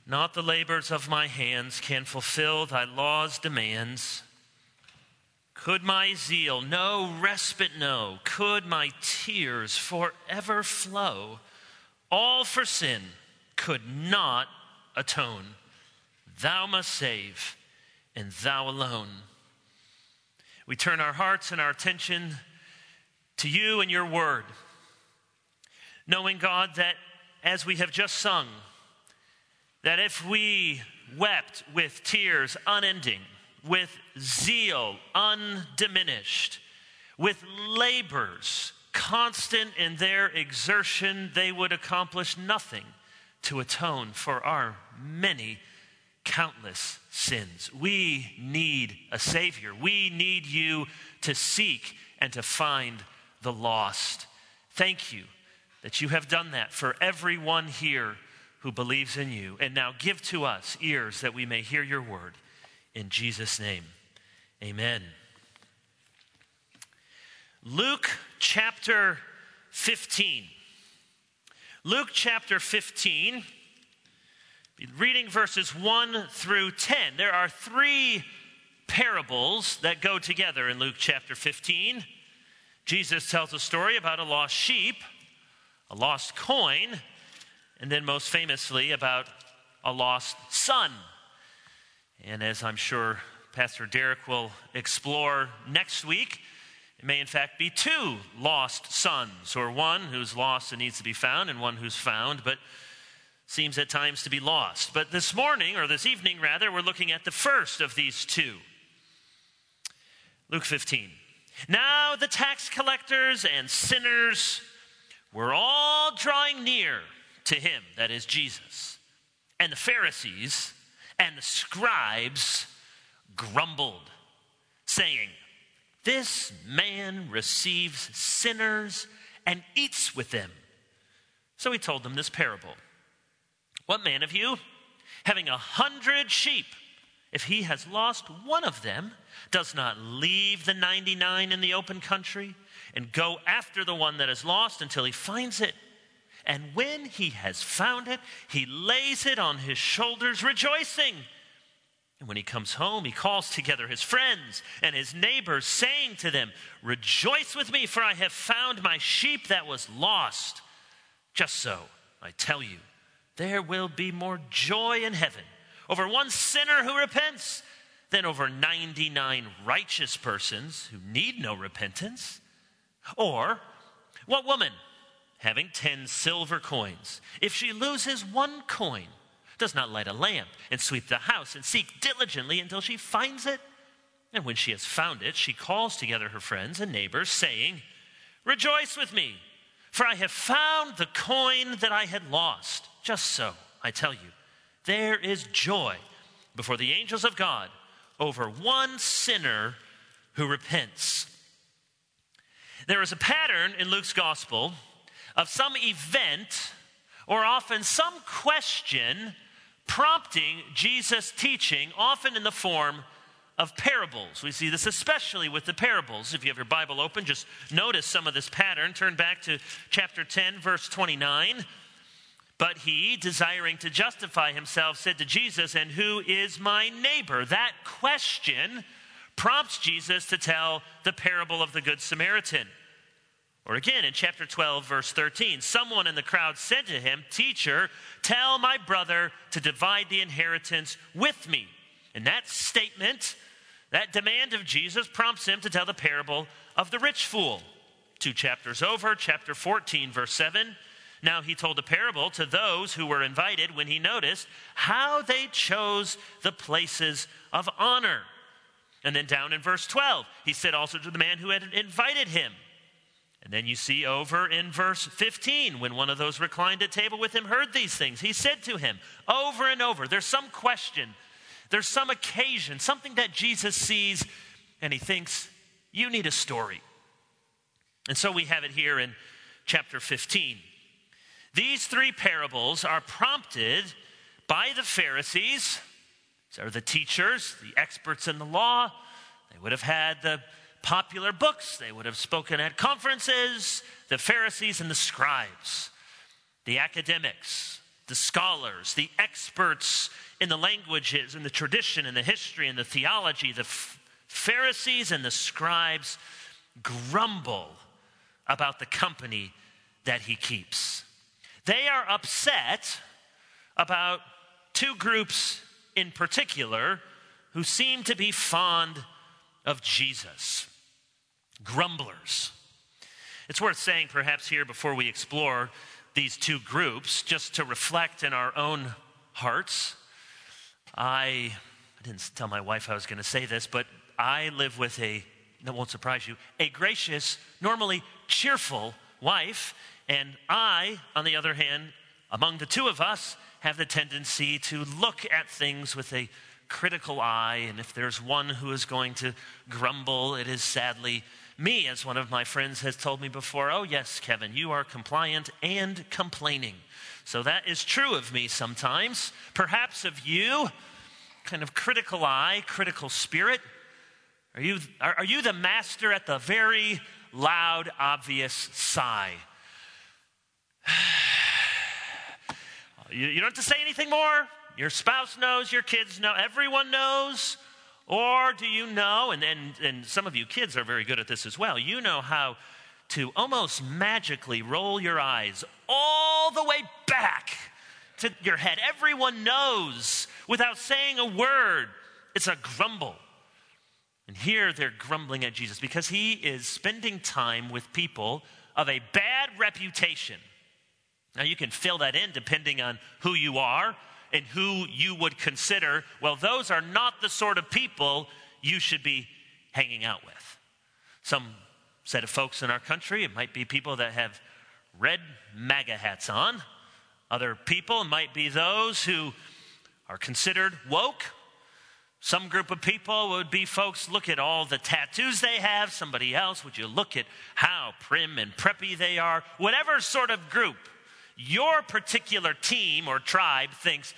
Not the labors of my hands can fulfill thy law's demands. Could my zeal no respite know? Could my tears forever flow? All for sin could not atone. Thou must save, and thou alone. We turn our hearts and our attention to you and your word, knowing, God, that as we have just sung, that if we wept with tears unending, with zeal undiminished, with labors constant in their exertion, they would accomplish nothing to atone for our many countless sins. We need a Savior. We need you to seek and to find the lost. Thank you that you have done that for everyone here who believes in you. And now give to us ears that we may hear your word. In Jesus' name, amen. Luke chapter 15. Luke chapter 15, reading verses 1 through 10. There are three parables that go together in Luke chapter 15. Jesus tells a story about a lost sheep, a lost coin, and then most famously about a lost son. And as I'm sure Pastor Derek will explore next week, it may in fact be two lost sons, or one who's lost and needs to be found, and one who's found, but seems at times to be lost. But this morning, or this evening rather, we're looking at the first of these two. Luke 15. Now the tax collectors and sinners were all drawing near to him, that is Jesus. And the Pharisees and the scribes grumbled, saying, "This man receives sinners and eats with them." So he told them this parable. "What man of you, having 100 sheep, if he has lost one of them, does not leave the 99 in the open country and go after the one that is lost until he finds it? And when he has found it, he lays it on his shoulders, rejoicing. And when he comes home, he calls together his friends and his neighbors, saying to them, 'Rejoice with me, for I have found my sheep that was lost.' Just so, I tell you, there will be more joy in heaven over one sinner who repents than over 99 righteous persons who need no repentance. Or, what woman, having 10 silver coins, if she loses one coin, does not light a lamp and sweep the house and seek diligently until she finds it? And when she has found it, she calls together her friends and neighbors, saying, 'Rejoice with me, for I have found the coin that I had lost.' Just so, I tell you, there is joy before the angels of God over one sinner who repents." There is a pattern in Luke's gospel of some event, or often some question, prompting Jesus' teaching, often in the form of parables. We see this especially with the parables. If you have your Bible open, just notice some of this pattern. Turn back to chapter 10, verse 29. "But he, desiring to justify himself, said to Jesus, 'And who is my neighbor?'" That question prompts Jesus to tell the parable of the Good Samaritan. Or again, in chapter 12, verse 13, "Someone in the crowd said to him, 'Teacher, tell my brother to divide the inheritance with me.'" And that statement, that demand of Jesus, prompts him to tell the parable of the rich fool. 2 chapters over, chapter 14, verse 7. "Now he told a parable to those who were invited when he noticed how they chose the places of honor." And then down in verse 12, he said also to the man who had invited him. And then you see over in verse 15, when one of those reclined at table with him heard these things, he said to him over and over, there's some question, there's some occasion, something that Jesus sees, and he thinks, you need a story. And so we have it here in chapter 15. These three parables are prompted by the Pharisees. These are the teachers, the experts in the law. They would have had the popular books. They would have spoken at conferences. The Pharisees and the scribes, the academics, the scholars, the experts in the languages and the tradition and the history and the theology, the Pharisees and the scribes grumble about the company that he keeps. They are upset about two groups in particular who seem to be fond of Jesus. Grumblers. It's worth saying perhaps here before we explore these two groups, just to reflect in our own hearts. I didn't tell my wife I was going to say this, but I live with that won't surprise you, a gracious, normally cheerful wife. And I, on the other hand, among the two of us, have the tendency to look at things with a critical eye. And if there's one who is going to grumble, it is sadly me, as one of my friends has told me before. Oh yes, Kevin, you are compliant and complaining. So that is true of me sometimes. Perhaps of you, kind of critical eye, critical spirit. Are you the master at the very loud, obvious sigh? You don't have to say anything more. Your spouse knows, your kids know, everyone knows. Or do you know, and some of you kids are very good at this as well, you know how to almost magically roll your eyes all the way back to your head. Everyone knows without saying a word. It's a grumble. And here they're grumbling at Jesus because he is spending time with people of a bad reputation. Now you can fill that in depending on who you are and who you would consider, well, those are not the sort of people you should be hanging out with. Some set of folks in our country, it might be people that have red MAGA hats on. Other people might be those who are considered woke. Some group of people would be folks, look at all the tattoos they have. Somebody else, would you look at how prim and preppy they are? Whatever sort of group your particular team or tribe thinks,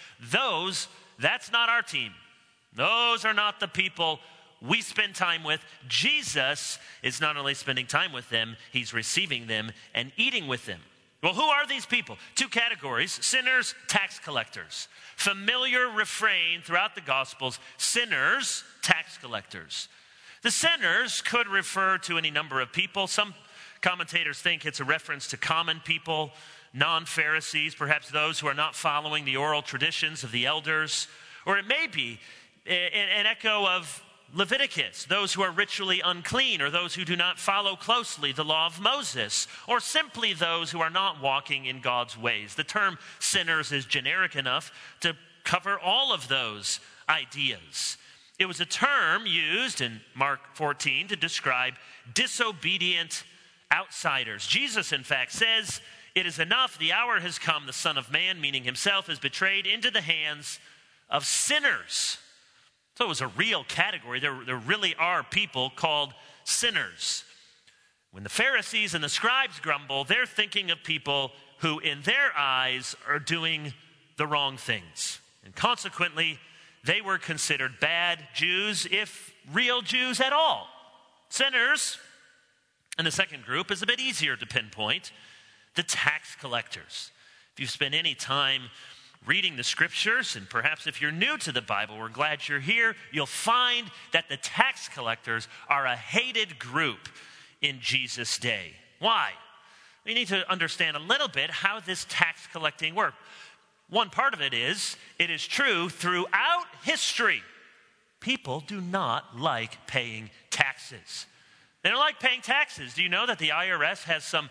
that's not our team. Those are not the people we spend time with. Jesus is not only spending time with them, he's receiving them and eating with them. Well, who are these people? Two categories: sinners, tax collectors. Familiar refrain throughout the Gospels: sinners, tax collectors. The sinners could refer to any number of people. Some commentators think it's a reference to common people, non-Pharisees, perhaps those who are not following the oral traditions of the elders. Or it may be an echo of Leviticus, those who are ritually unclean, or those who do not follow closely the law of Moses, or simply those who are not walking in God's ways. The term sinners is generic enough to cover all of those ideas. It was a term used in Mark 14 to describe disobedient outsiders. Jesus, in fact, says, "It is enough, the hour has come, the Son of Man," meaning himself, "is betrayed into the hands of sinners." So it was a real category. There really are people called sinners. When the Pharisees and the scribes grumble, they're thinking of people who in their eyes are doing the wrong things. And consequently, they were considered bad Jews, if real Jews at all. Sinners. And the second group is a bit easier to pinpoint: the tax collectors. If you've spent any time reading the scriptures, and perhaps if you're new to the Bible, we're glad you're here, you'll find that the tax collectors are a hated group in Jesus' day. Why? We need to understand a little bit how this tax collecting worked. One part of it is true throughout history. People do not like paying taxes. They don't like paying taxes. Do you know that the IRS has some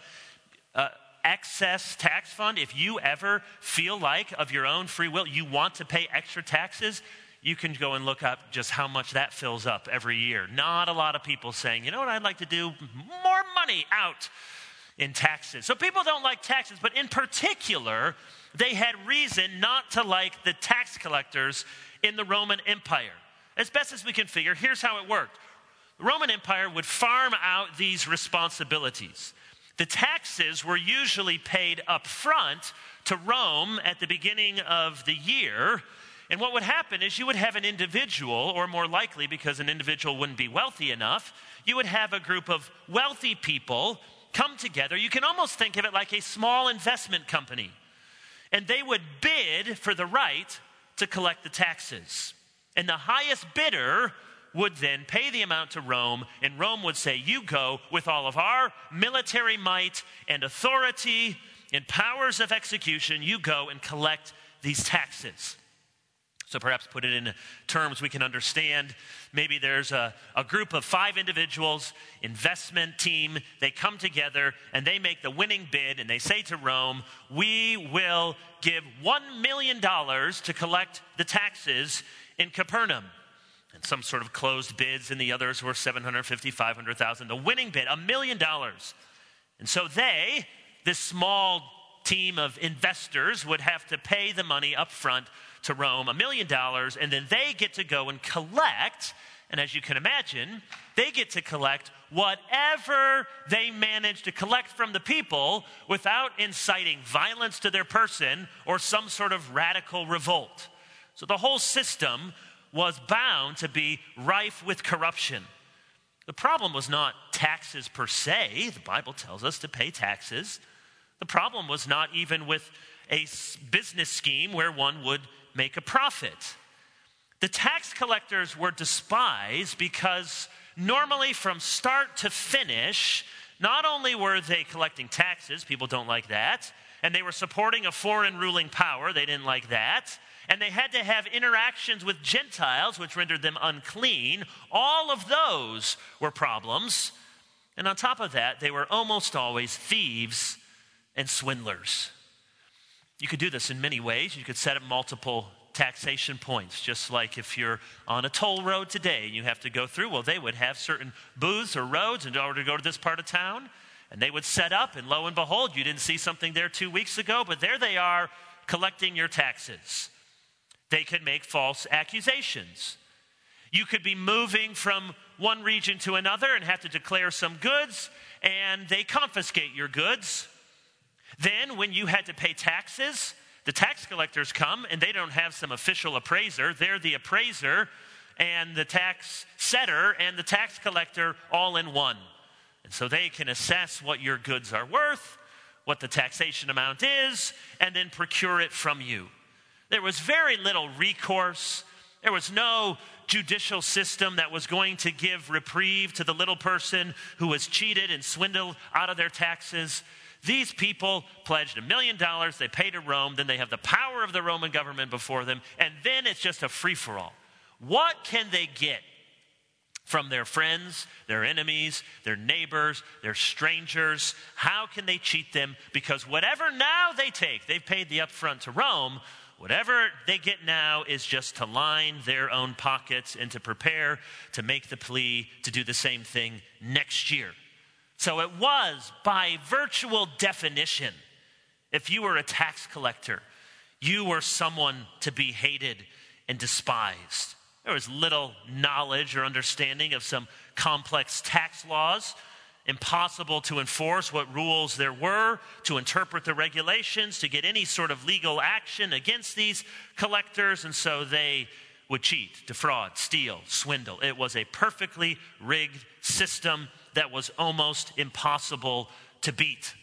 excess tax fund? If you ever feel like, of your own free will, you want to pay extra taxes, you can go and look up just how much that fills up every year. Not a lot of people saying, you know what I'd like to do? More money out in taxes. So people don't like taxes, but in particular, they had reason not to like the tax collectors in the Roman Empire. As best as we can figure, here's how it worked. The Roman Empire would farm out these responsibilities. The taxes were usually paid up front to Rome at the beginning of the year. And what would happen is you would have an individual, or more likely, because an individual wouldn't be wealthy enough, you would have a group of wealthy people come together. You can almost think of it like a small investment company. And they would bid for the right to collect the taxes. And the highest bidder would then pay the amount to Rome, and Rome would say, you go with all of our military might and authority and powers of execution, you go and collect these taxes. So perhaps put it in terms we can understand. Maybe there's a group of 5 individuals, investment team. They come together and they make the winning bid and they say to Rome, we will give $1 million to collect the taxes in Capernaum. And some sort of closed bids and the others were 750, 500,000. The winning bid, $1 million. And so they, this small team of investors, would have to pay the money up front to Rome, $1 million, and then they get to go and collect, and as you can imagine, they get to collect whatever they manage to collect from the people without inciting violence to their person or some sort of radical revolt. So the whole system was bound to be rife with corruption. The problem was not taxes per se. The Bible tells us to pay taxes. The problem was not even with a business scheme where one would make a profit. The tax collectors were despised because normally from start to finish, not only were they collecting taxes, people don't like that, and they were supporting a foreign ruling power, they didn't like that, and they had to have interactions with Gentiles, which rendered them unclean. All of those were problems. And on top of that, they were almost always thieves and swindlers. You could do this in many ways. You could set up multiple taxation points, just like if you're on a toll road today and you have to go through, well, they would have certain booths or roads in order to go to this part of town, and they would set up, and lo and behold, you didn't see something there 2 weeks ago, but there they are collecting your taxes. They could make false accusations. You could be moving from one region to another and have to declare some goods, and they confiscate your goods. Then when you had to pay taxes, the tax collectors come and they don't have some official appraiser. They're the appraiser and the tax setter and the tax collector all in one. And so they can assess what your goods are worth, what the taxation amount is, and then procure it from you. There was very little recourse. There was no judicial system that was going to give reprieve to the little person who was cheated and swindled out of their taxes. These people pledged $1 million, they pay to Rome, then they have the power of the Roman government before them, and then it's just a free-for-all. What can they get from their friends, their enemies, their neighbors, their strangers? How can they cheat them? Because whatever now they take, they've paid the upfront to Rome, whatever they get now is just to line their own pockets and to prepare to make the plea to do the same thing next year. So it was, by virtual definition, if you were a tax collector, you were someone to be hated and despised. There was little knowledge or understanding of some complex tax laws, impossible to enforce what rules there were, to interpret the regulations, to get any sort of legal action against these collectors, and so they would cheat, defraud, steal, swindle. It was a perfectly rigged system that was almost impossible to beat.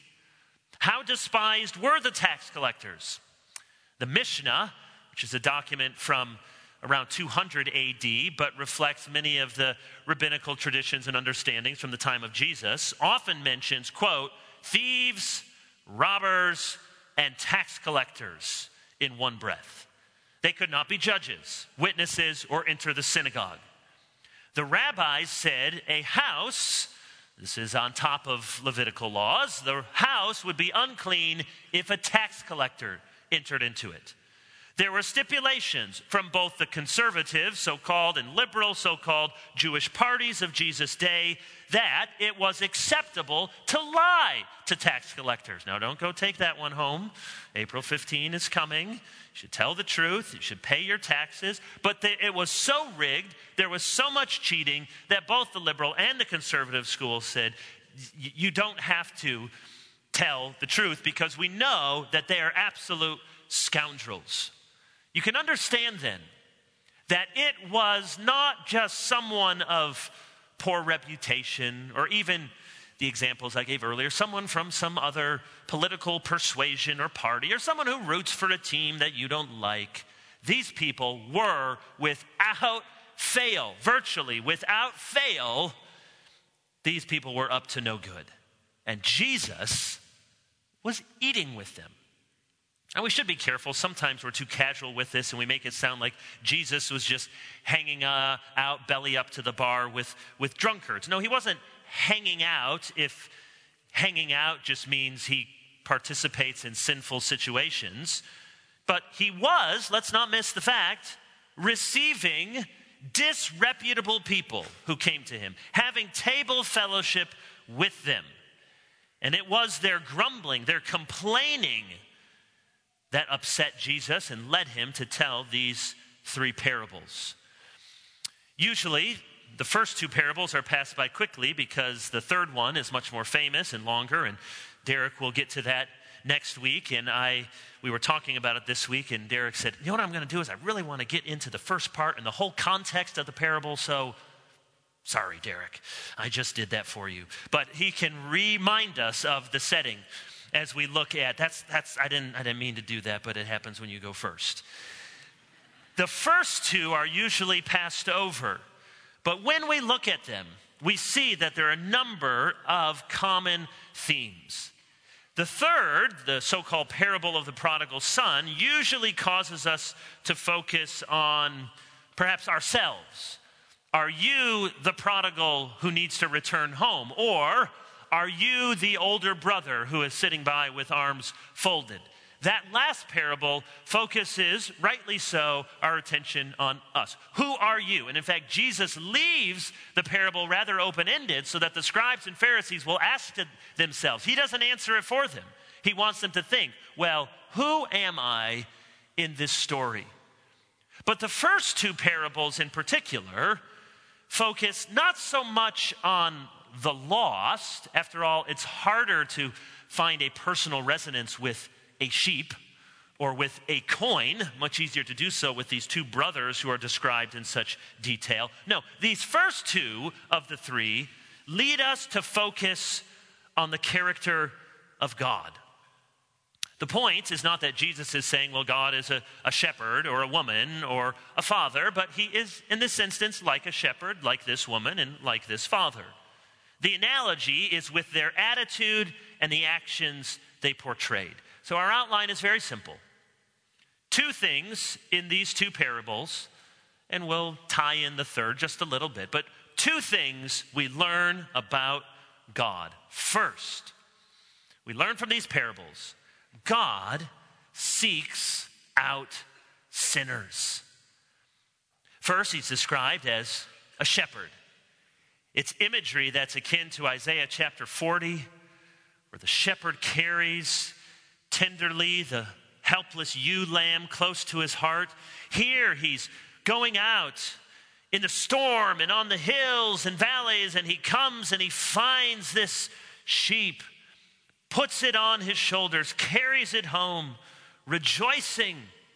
How despised were the tax collectors? The Mishnah, which is a document from around 200 AD, but reflects many of the rabbinical traditions and understandings from the time of Jesus, often mentions, quote, thieves, robbers, and tax collectors in one breath. They could not be judges, witnesses, or enter the synagogue. The rabbis said a house, this is on top of Levitical laws, the house would be unclean if a tax collector entered into it. There were stipulations from both the conservative, so-called, and liberal, so-called Jewish parties of Jesus' day that it was acceptable to lie to tax collectors. Now, don't go take that one home. April 15 is coming. You should tell the truth. You should pay your taxes. But it was so rigged, there was so much cheating that both the liberal and the conservative schools said, you don't have to tell the truth because we know that they are absolute scoundrels. You can understand then that it was not just someone of poor reputation or even the examples I gave earlier, someone from some other political persuasion or party, or someone who roots for a team that you don't like. These people were without fail, virtually without fail, these people were up to no good. And Jesus was eating with them. And we should be careful. Sometimes we're too casual with this and we make it sound like Jesus was just hanging out belly up to the bar with drunkards. No, he wasn't hanging out if hanging out just means he participates in sinful situations. But he was, let's not miss the fact, receiving disreputable people who came to him, having table fellowship with them. And it was their grumbling, their complaining that upset Jesus and led him to tell these three parables. Usually, the first two parables are passed by quickly because the third one is much more famous and longer, and Derek will get to that next week. And we were talking about it this week, and Derek said, you know what I'm going to do is I really want to get into the first part and the whole context of the parable, so sorry, Derek, I just did that for you. But he can remind us of the setting as we look at, I didn't mean to do that, but it happens when you go first. The first two are usually passed over, but when we look at them, we see that there are a number of common themes. The third, the so-called parable of the prodigal son, usually causes us to focus on perhaps ourselves. Are you the prodigal who needs to return home? Or are you the older brother who is sitting by with arms folded? That last parable focuses, rightly so, our attention on us. Who are you? And in fact, Jesus leaves the parable rather open-ended so that the scribes and Pharisees will ask themselves. He doesn't answer it for them. He wants them to think, well, who am I in this story? But the first two parables in particular focus not so much on the lost. After all, it's harder to find a personal resonance with a sheep or with a coin, much easier to do so with these two brothers who are described in such detail. No, these first two of the three lead us to focus on the character of God. The point is not that Jesus is saying, well, God is a shepherd or a woman or a father, but he is, in this instance, like a shepherd, like this woman, and like this father. The analogy is with their attitude and the actions they portrayed. So our outline is very simple. Two things in these two parables, and we'll tie in the third just a little bit, but two things we learn about God. First, we learn from these parables, God seeks out sinners. First, he's described as a shepherd. It's imagery that's akin to Isaiah chapter 40, where the shepherd carries tenderly the helpless ewe lamb close to his heart. Here he's going out in the storm and on the hills and valleys, and he comes and he finds this sheep, puts it on his shoulders, carries it home, rejoicing.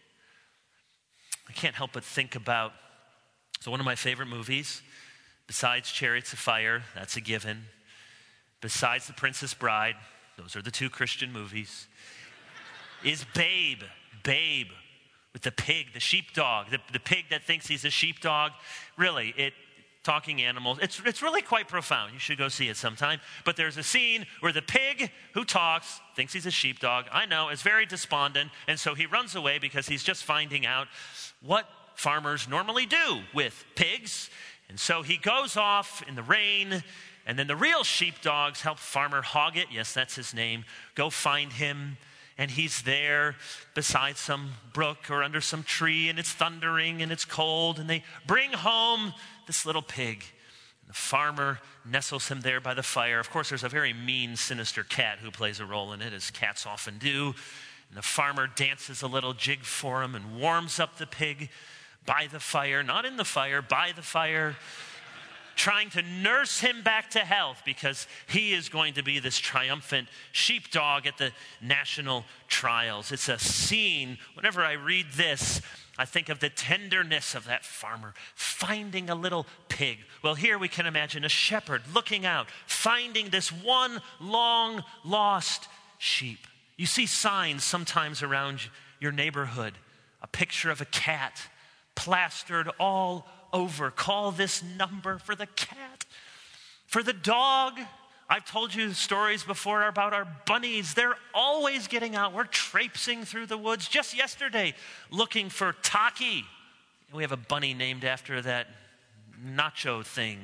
I can't help but think about, so one of my favorite movies, besides Chariots of Fire, that's a given. Besides The Princess Bride, those are the two Christian movies, is Babe. Babe with the pig, the sheepdog, the pig that thinks he's a sheepdog. Really, talking animals. It's really quite profound. You should go see it sometime. But there's a scene where the pig who talks, thinks he's a sheepdog, I know, is very despondent, and so he runs away because he's just finding out what farmers normally do with pigs. And so he goes off in the rain, and then the real sheepdogs help Farmer Hoggett, yes, that's his name, go find him. And he's there beside some brook or under some tree, and it's thundering and it's cold, and they bring home this little pig. And the farmer nestles him there by the fire. Of course, there's a very mean, sinister cat who plays a role in it, as cats often do. And the farmer dances a little jig for him and warms up the pig by the fire, not in the fire, by the fire, trying to nurse him back to health because he is going to be this triumphant sheepdog at the national trials. It's a scene, whenever I read this, I think of the tenderness of that farmer finding a little pig. Well, here we can imagine a shepherd looking out, finding this one long lost sheep. You see signs sometimes around your neighborhood, a picture of a cat plastered all over. Call this number for the cat. For the dog, I've told you stories before about our bunnies. They're always getting out. We're traipsing through the woods. Just yesterday, looking for Taki. We have a bunny named after that nacho thing.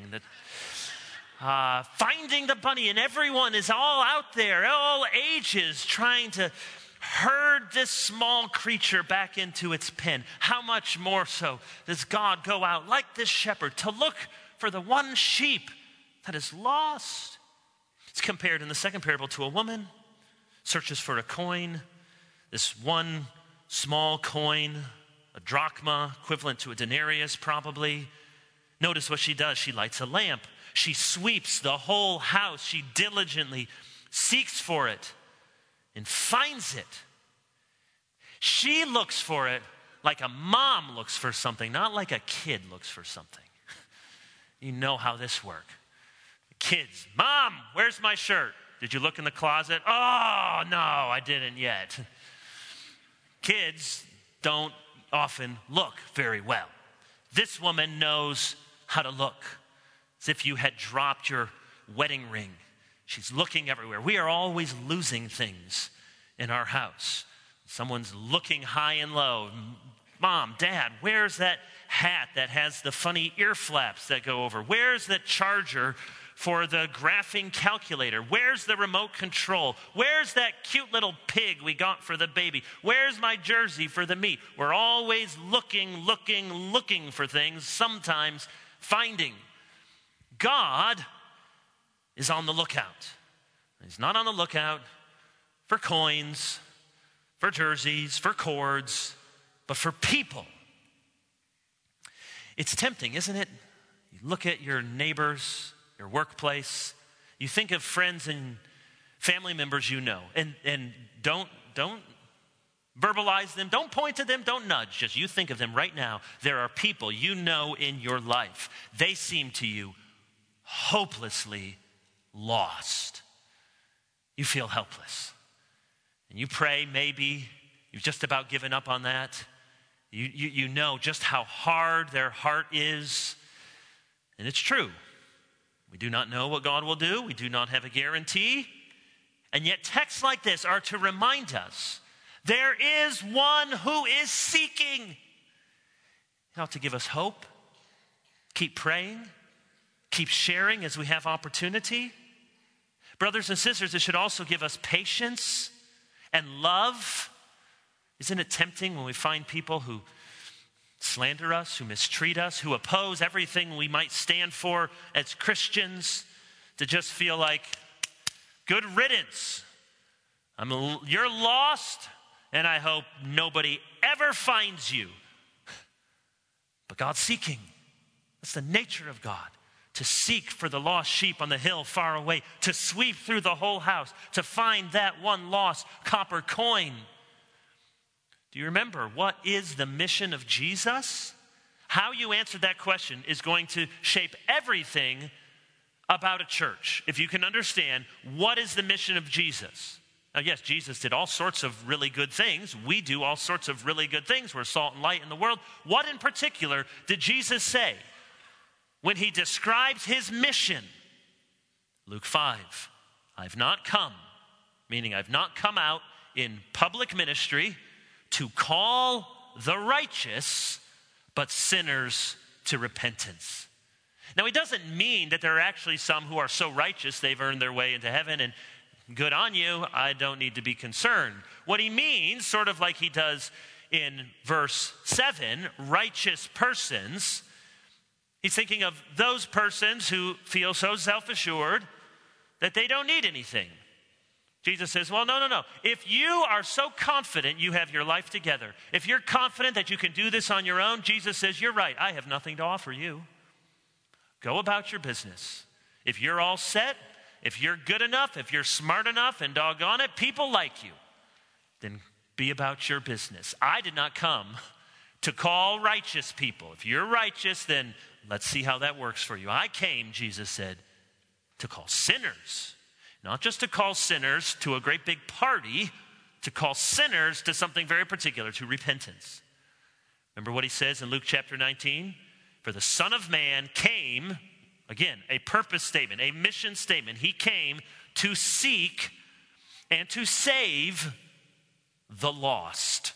Finding the bunny, and everyone is all out there, all ages, trying to herd this small creature back into its pen. How much more so does God go out like this shepherd to look for the one sheep that is lost? It's compared in the second parable to a woman searches for a coin. This one small coin, a drachma, equivalent to a denarius probably. Notice what she does. She lights a lamp. She sweeps the whole house. She diligently seeks for it and finds it. She looks for it like a mom looks for something, not like a kid looks for something. You know how this works. Kids, Mom, where's my shirt? Did you look in the closet? Oh, no, I didn't yet. Kids don't often look very well. This woman knows how to look. As if you had dropped your wedding ring. She's looking everywhere. We are always losing things in our house. Someone's looking high and low. Mom, Dad, where's that hat that has the funny ear flaps that go over? Where's the charger for the graphing calculator? Where's the remote control? Where's that cute little pig we got for the baby? Where's my jersey for the meet? We're always looking for things, sometimes finding. God is on the lookout. He's not on the lookout for coins, for jerseys, for cords, but for people. It's tempting, isn't it? You look at your neighbors, your workplace, you think of friends and family members you know, and don't verbalize them, don't point to them, don't nudge, just you think of them right now. There are people you know in your life. They seem to you hopelessly lost. You feel helpless. And you pray, maybe you've just about given up on that. You know just how hard their heart is. And it's true. We do not know what God will do. We do not have a guarantee. And yet texts like this are to remind us there is one who is seeking. It ought to give us hope. Keep praying. Keep sharing as we have opportunity. Brothers and sisters, it should also give us patience and love. Isn't it tempting when we find people who slander us, who mistreat us, who oppose everything we might stand for as Christians, to just feel like, good riddance. You're lost, and I hope nobody ever finds you. But God's seeking. That's the nature of God. To seek for the lost sheep on the hill far away, to sweep through the whole house, to find that one lost copper coin. Do you remember what is the mission of Jesus? How you answer that question is going to shape everything about a church. If you can understand what is the mission of Jesus. Now, yes, Jesus did all sorts of really good things. We do all sorts of really good things. We're salt and light in the world. What in particular did Jesus say when he describes his mission? Luke 5, I've not come, meaning I've not come out in public ministry to call the righteous, but sinners to repentance. Now, he doesn't mean that there are actually some who are so righteous they've earned their way into heaven, and good on you, I don't need to be concerned. What he means, sort of like he does in verse 7, righteous persons, he's thinking of those persons who feel so self-assured that they don't need anything. Jesus says, well, no. If you are so confident you have your life together, if you're confident that you can do this on your own, Jesus says, you're right. I have nothing to offer you. Go about your business. If you're all set, if you're good enough, if you're smart enough, and doggone it, people like you, then be about your business. I did not come to call righteous people. If you're righteous, then let's see how that works for you. I came, Jesus said, to call sinners. Not just to call sinners to a great big party, to call sinners to something very particular, to repentance. Remember what he says in Luke chapter 19? For the Son of Man came, again, a purpose statement, a mission statement. He came to seek and to save the lost.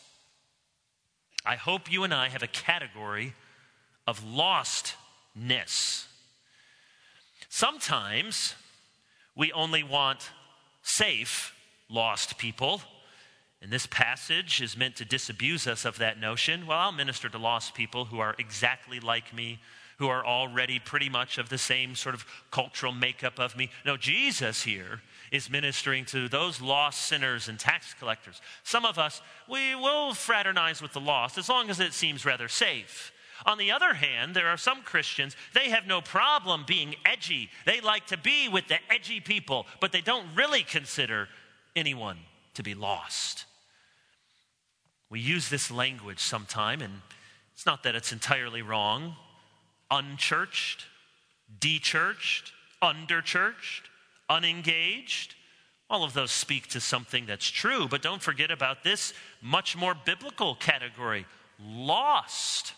I hope you and I have a category of lostness. Sometimes we only want safe, lost people. And this passage is meant to disabuse us of that notion. Well, I'll minister to lost people who are exactly like me, who are already pretty much of the same sort of cultural makeup of me. No, Jesus here is ministering to those lost sinners and tax collectors. Some of us, we will fraternize with the lost as long as it seems rather safe. On the other hand, there are some Christians, they have no problem being edgy. They like to be with the edgy people, but they don't really consider anyone to be lost. We use this language sometime, and it's not that it's entirely wrong. Unchurched, dechurched, underchurched, unengaged. All of those speak to something that's true, but don't forget about this much more biblical category, lost.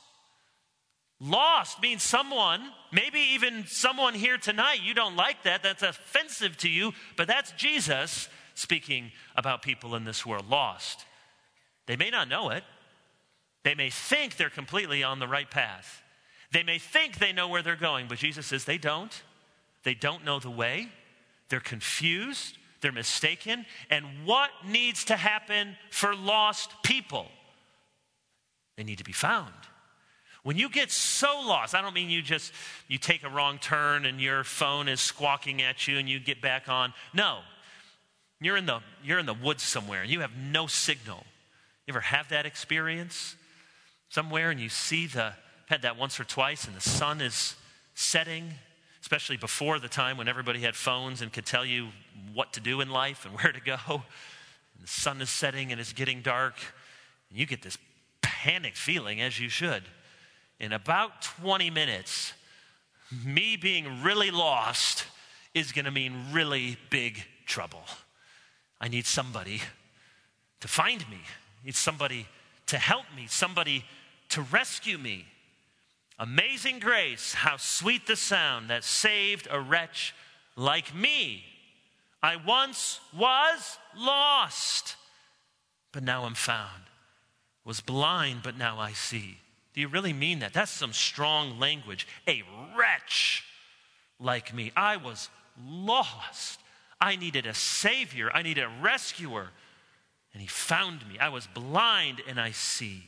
Lost means someone, maybe even someone here tonight, you don't like that, that's offensive to you, but that's Jesus speaking about people in this world, lost. They may not know it. They may think they're completely on the right path. They may think they know where they're going, but Jesus says they don't. They don't know the way. They're confused. They're mistaken. And what needs to happen for lost people? They need to be found. When you get so lost, I don't mean you take a wrong turn and your phone is squawking at you and you get back on. No. You're in the woods somewhere and you have no signal. You ever have that experience? Somewhere and you see I've had that once or twice, and the sun is setting, especially before the time when everybody had phones and could tell you what to do in life and where to go. And the sun is setting and it's getting dark. And you get this panicked feeling, as you should. In about 20 minutes, me being really lost is going to mean really big trouble. I need somebody to find me. I need somebody to help me, somebody to rescue me. Amazing grace, how sweet the sound that saved a wretch like me. I once was lost, but now I'm found. Was blind, but now I see. Do you really mean that? That's some strong language. A wretch like me. I was lost. I needed a savior. I needed a rescuer. And he found me. I was blind and I see.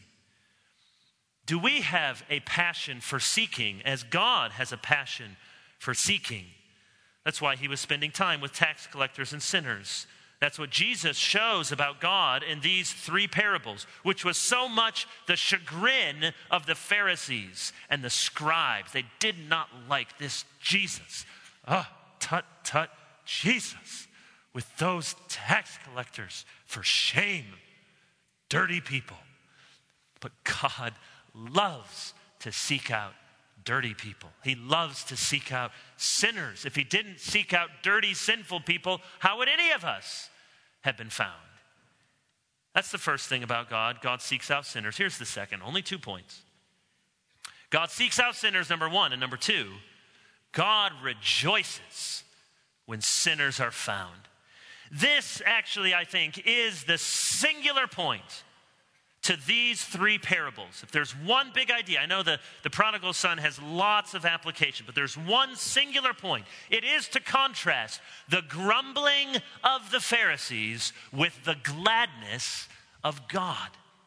Do we have a passion for seeking as God has a passion for seeking? That's why he was spending time with tax collectors and sinners. That's what Jesus shows about God in these three parables, which was so much the chagrin of the Pharisees and the scribes. They did not like this Jesus. Tut, Jesus with those tax collectors, for shame. Dirty people. But God loves to seek out dirty people. He loves to seek out sinners. If he didn't seek out dirty, sinful people, how would any of us have been found? That's the first thing about God. God seeks out sinners. Here's the second. Only 2 points. God seeks out sinners, number one. And number two, God rejoices when sinners are found. This actually, I think, is the singular point to these three parables. If there's one big idea, I know the prodigal son has lots of application, but there's one singular point. It is to contrast the grumbling of the Pharisees with the gladness of God.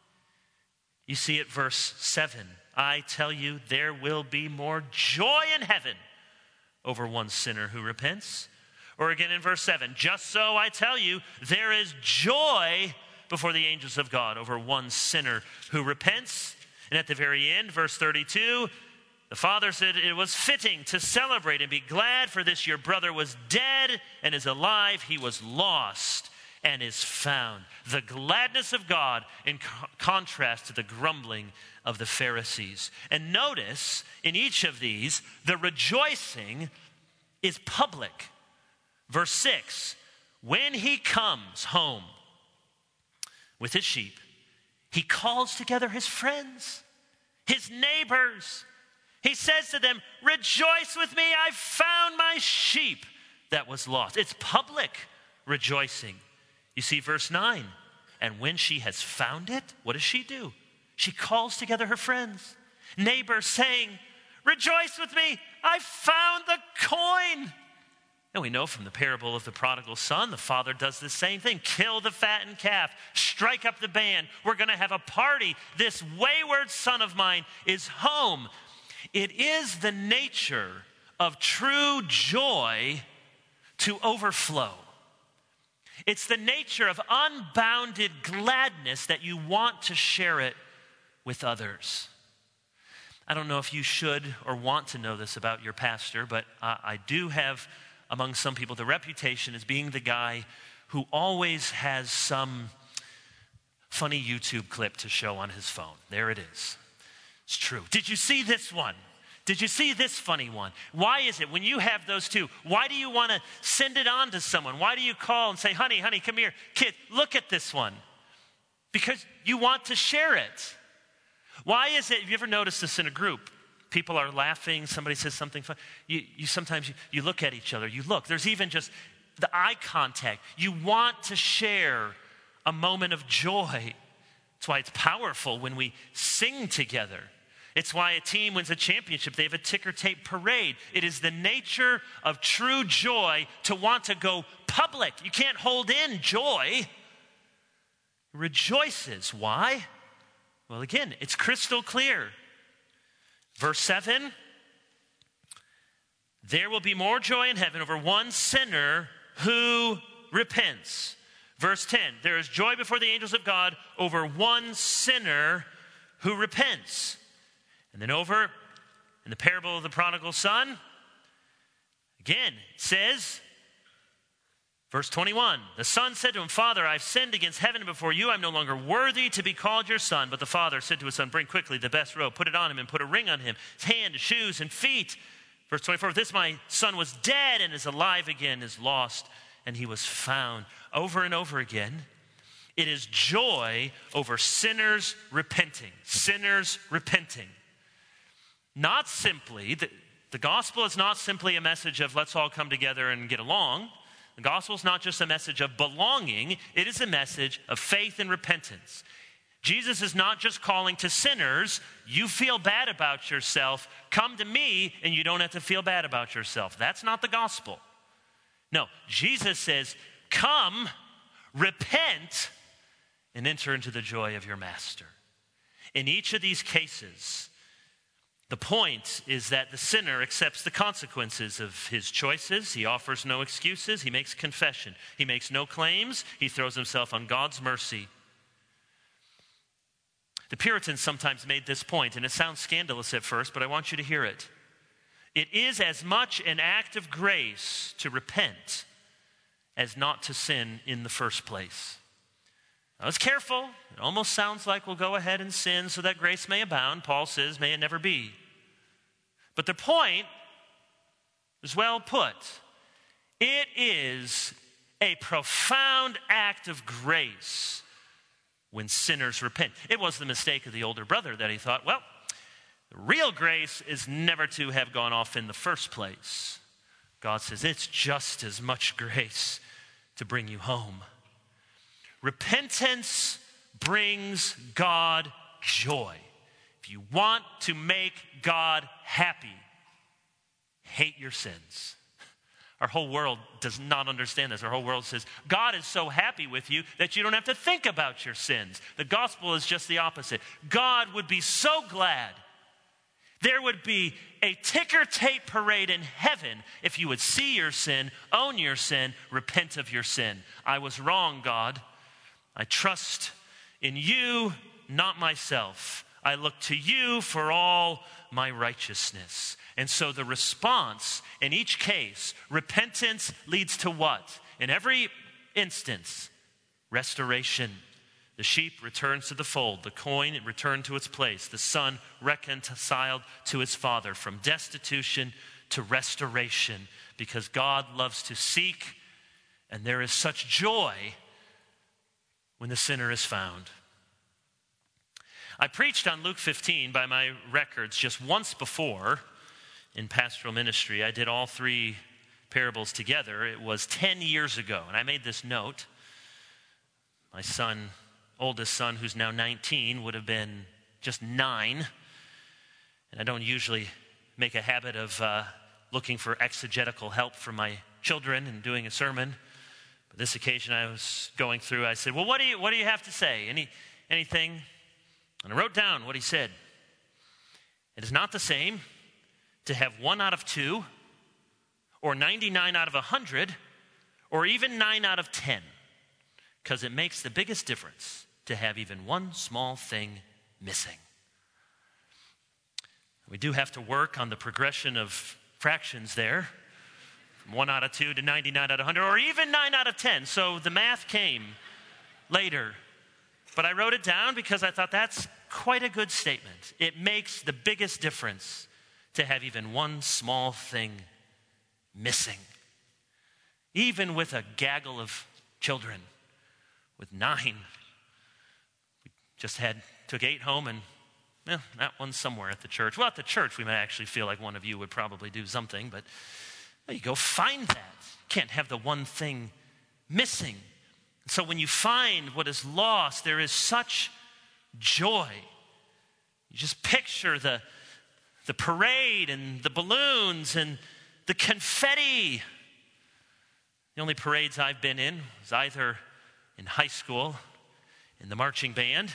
You see it, verse 7. I tell you, there will be more joy in heaven over one sinner who repents. Or again in verse 7, just so I tell you, there is joy before the angels of God over one sinner who repents. And at the very end, verse 32, the father said it was fitting to celebrate and be glad, for this your brother was dead and is alive. He was lost and is found. The gladness of God in contrast to the grumbling of the Pharisees. And notice in each of these, the rejoicing is public. Verse 6, when he comes home with his sheep, he calls together his friends, his neighbors. He says to them, rejoice with me, I found my sheep that was lost. It's public rejoicing. You see verse 9, and when she has found it, what does she do? She calls together her friends, neighbors, saying, rejoice with me, I found the coin. And we know from the parable of the prodigal son, the father does the same thing. Kill the fattened calf, strike up the band. We're going to have a party. This wayward son of mine is home. It is the nature of true joy to overflow. It's the nature of unbounded gladness that you want to share it with others. I don't know if you should or want to know this about your pastor, but I do have among some people the reputation as being the guy who always has some funny YouTube clip to show on his phone. There it is. It's true. Did you see this one? Did you see this funny one? Why is it when you have those two, why do you want to send it on to someone? Why do you call and say, honey, come here. Kid, look at this one. Because you want to share it. Why is it, have you ever noticed this in a group? People are laughing, somebody says something fun. You sometimes look at each other, there's even just the eye contact. You want to share a moment of joy. That's why it's powerful when we sing together. It's why a team wins a championship. They have a ticker tape parade. It is the nature of true joy to want to go public. You can't hold in joy. It rejoices. Why? Well, again, it's crystal clear. Verse 7, there will be more joy in heaven over one sinner who repents. Verse 10, there is joy before the angels of God over one sinner who repents. And then over in the parable of the prodigal son, again, it says, verse 21, the son said to him, Father, I've sinned against heaven and before you. I'm no longer worthy to be called your son. But the father said to his son, bring quickly the best robe, put it on him and put a ring on him, his hand, his shoes, and feet. Verse 24, this my son was dead and is alive again, is lost, and he was found. Over and over again, it is joy over sinners repenting. Sinners repenting. Not simply, the gospel is not simply a message of let's all come together and get along. The gospel is not just a message of belonging. It is a message of faith and repentance. Jesus is not just calling to sinners, you feel bad about yourself, come to me and you don't have to feel bad about yourself. That's not the gospel. No, Jesus says, come, repent, and enter into the joy of your master. In each of these cases, the point is that the sinner accepts the consequences of his choices. He offers no excuses. He makes confession. He makes no claims. He throws himself on God's mercy. The Puritans sometimes made this point, and it sounds scandalous at first, but I want you to hear it. It is as much an act of grace to repent as not to sin in the first place. Now, it's careful. It almost sounds like we'll go ahead and sin so that grace may abound. Paul says, may it never be. But the point is well put. It is a profound act of grace when sinners repent. It was the mistake of the older brother that he thought, well, the real grace is never to have gone off in the first place. God says it's just as much grace to bring you home. Repentance brings God joy. If you want to make God happy, hate your sins. Our whole world does not understand this. Our whole world says, God is so happy with you that you don't have to think about your sins. The gospel is just the opposite. God would be so glad. There would be a ticker tape parade in heaven if you would see your sin, own your sin, repent of your sin. I was wrong, God. I trust in you, not myself. I look to you for all my righteousness. And so the response in each case, repentance leads to what? In every instance, restoration. The sheep returns to the fold. The coin returned to its place. The son reconciled to his father. From destitution to restoration. Because God loves to seek, and there is such joy when the sinner is found. I preached on Luke 15 by my records just once before in pastoral ministry. I did all three parables together. It was 10 years ago, and I made this note. My son, oldest son, who's now 19, would have been just 9. And I don't usually make a habit of looking for exegetical help from my children and doing a sermon. But this occasion I was going through, I said, well, what do you have to say? Anything? And I wrote down what he said. It is not the same to have 1 out of 2, or 99 out of 100, or even 9 out of 10, because it makes the biggest difference to have even one small thing missing. We do have to work on the progression of fractions there, from 1 out of 2 to 99 out of 100, or even 9 out of 10. So the math came later. But I wrote it down because I thought that's quite a good statement. It makes the biggest difference to have even one small thing missing. Even with a gaggle of children, with 9, we just took 8 home, and that one's somewhere at the church. Well, at the church, we might actually feel like one of you would probably do something, but there you go, find that. You can't have the one thing missing. So when you find what is lost, there is such joy. You just picture the parade and the balloons and the confetti. The only parades I've been in was either in high school in the marching band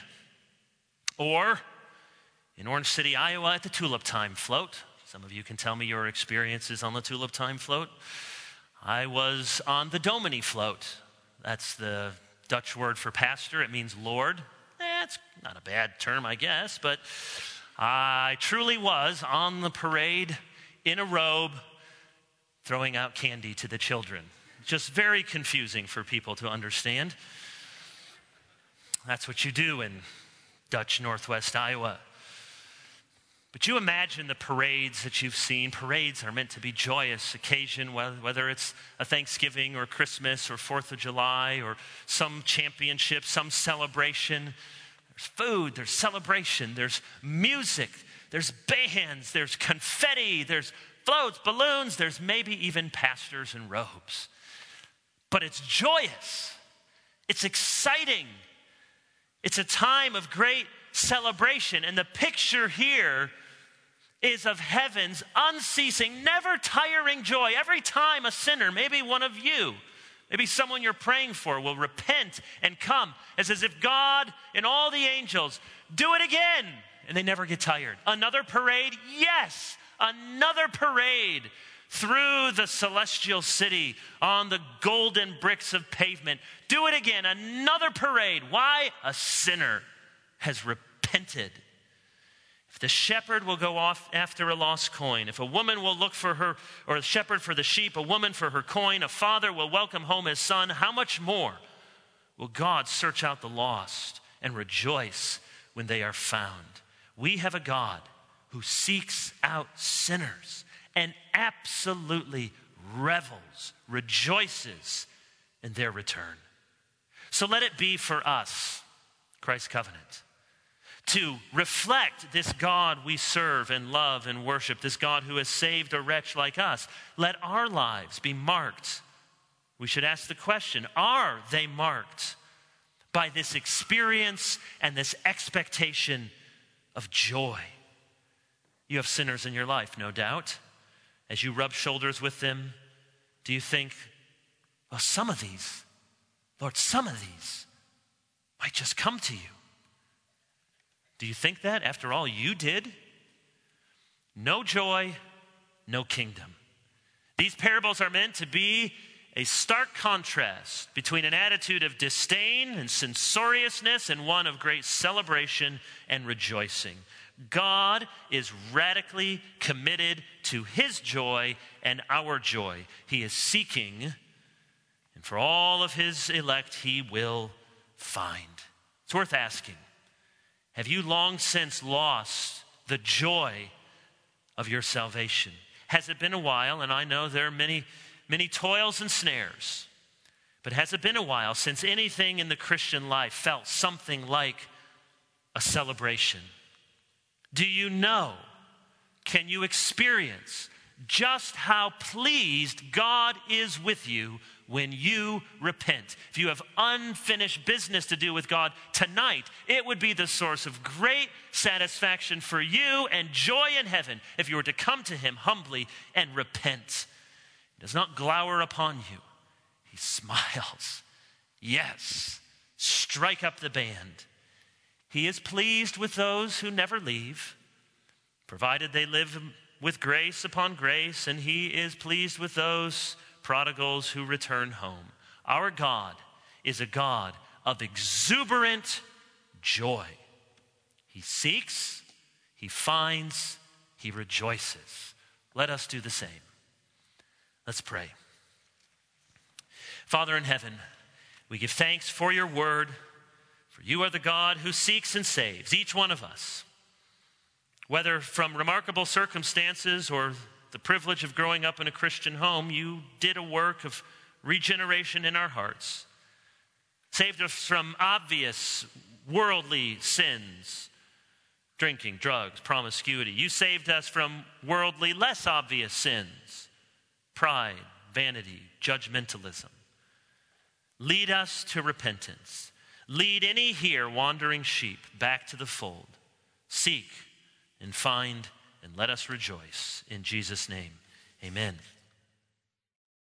or in Orange City, Iowa at the Tulip Time Float. Some of you can tell me your experiences on the Tulip Time Float. I was on the Dominee Float. That's the Dutch word for pastor. It means Lord. It's not a bad term, I guess, but I truly was on the parade in a robe throwing out candy to the children. Just very confusing for people to understand. That's what you do in Dutch Northwest Iowa. But you imagine the parades that you've seen. Parades are meant to be joyous occasion, whether it's a Thanksgiving or Christmas or 4th of July or some championship, some celebration. There's food, there's celebration, there's music, there's bands, there's confetti, there's floats, balloons, there's maybe even pastors in robes. But it's joyous. It's exciting. It's a time of great celebration. And the picture here is of heaven's unceasing, never tiring joy. Every time a sinner, maybe one of you, maybe someone you're praying for, will repent and come, it's as if God and all the angels do it again, and they never get tired. Another parade? Yes, another parade through the celestial city on the golden bricks of pavement. Do it again, another parade. Why? A sinner has repented. If the shepherd will go off after a lost coin, if a woman will look for her, or a shepherd for the sheep, a woman for her coin, a father will welcome home his son, how much more will God search out the lost and rejoice when they are found? We have a God who seeks out sinners and absolutely revels, rejoices in their return. So let it be for us, Christ's covenant, to reflect this God we serve and love and worship, this God who has saved a wretch like us. Let our lives be marked. We should ask the question, are they marked by this experience and this expectation of joy? You have sinners in your life, no doubt. As you rub shoulders with them, do you think, well, some of these, Lord, some of these might just come to you? Do you think that? After all you did? No joy, no kingdom. These parables are meant to be a stark contrast between an attitude of disdain and censoriousness and one of great celebration and rejoicing. God is radically committed to his joy and our joy. He is seeking, and for all of his elect, he will find. It's worth asking. Have you long since lost the joy of your salvation? Has it been a while? And I know there are many toils and snares. But has it been a while since anything in the Christian life felt something like a celebration? Do you know? Can you experience just how pleased God is with you when you repent? If you have unfinished business to do with God tonight, it would be the source of great satisfaction for you and joy in heaven if you were to come to him humbly and repent. He does not glower upon you. He smiles. Yes, strike up the band. He is pleased with those who never leave, provided they live with grace upon grace, and he is pleased with those prodigals who return home. Our God is a God of exuberant joy. He seeks, he finds, he rejoices. Let us do the same. Let's pray. Father in heaven, we give thanks for your word, for you are the God who seeks and saves each one of us. Whether from remarkable circumstances or the privilege of growing up in a Christian home, you did a work of regeneration in our hearts. Saved us from obvious worldly sins, drinking, drugs, promiscuity. You saved us from worldly, less obvious sins, pride, vanity, judgmentalism. Lead us to repentance. Lead any here wandering sheep back to the fold. Seek and find, and let us rejoice. In Jesus' name, amen.